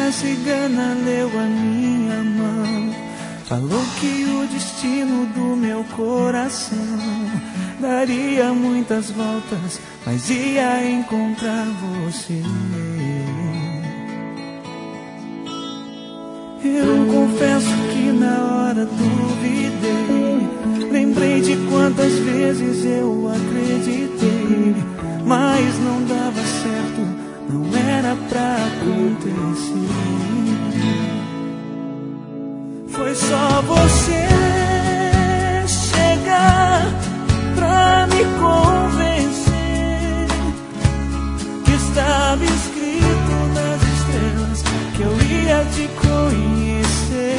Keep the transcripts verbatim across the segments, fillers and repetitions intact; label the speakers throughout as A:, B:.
A: a cigana leu a minha mão, falou que o destino do meu coração daria muitas voltas, mas ia encontrar você. Eu confesso que na hora duvidei, lembrei de quantas vezes eu acreditei, mas não dava certo, não era pra acontecer. Foi só você chegar pra me convencer que estava escrito nas estrelas que eu ia te conhecer.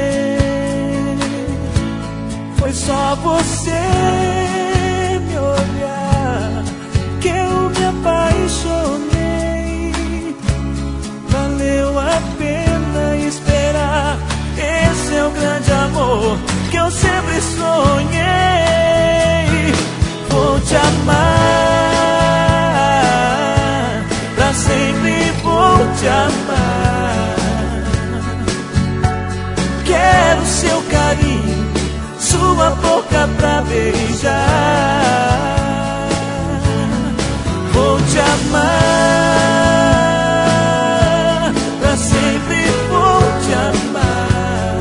A: Foi só você me olhar que eu me apaixonei. Valeu a pena esperar, esse é o grande amor que eu sempre sonhei. Vou te amar, pra sempre vou te amar. Quero seu carinho, sua boca pra beijar. Vou te amar, pra sempre vou te amar.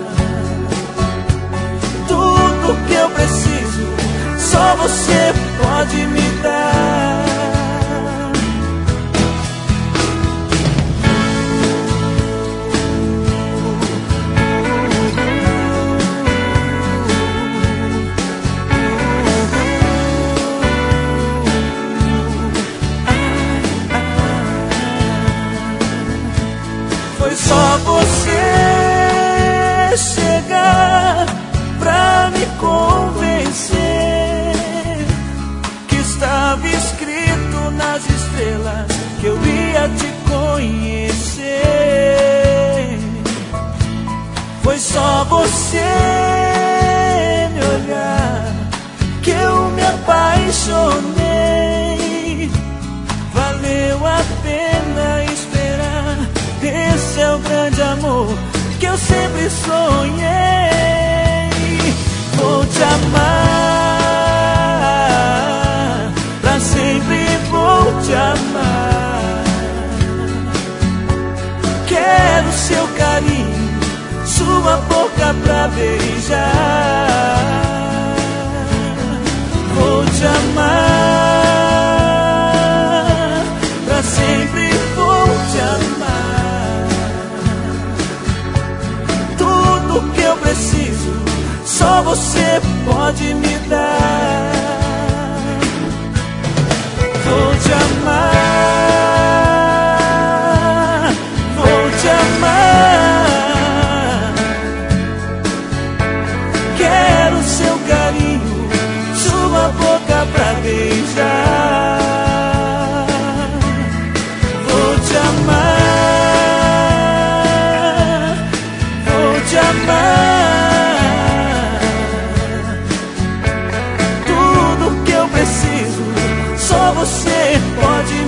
A: Tudo que eu preciso, só você pode me dar. Foi só você chegar pra me convencer que estava escrito nas estrelas que eu ia te conhecer. Foi só você me olhar que eu me apaixonei. Valeu a pena esperar, esse é o grande amor que eu sempre sonhei. Vou te amar, pra sempre vou te amar. Quero seu carinho, sua boca pra beijar. Vou te amar, pra sempre vou te amar. Tudo que eu preciso, só você pode me dar. Vou te amar, vou te amar. Quero seu carinho, sua boca pra beijar. Vou te amar, vou te amar. Tudo que eu preciso, só você pode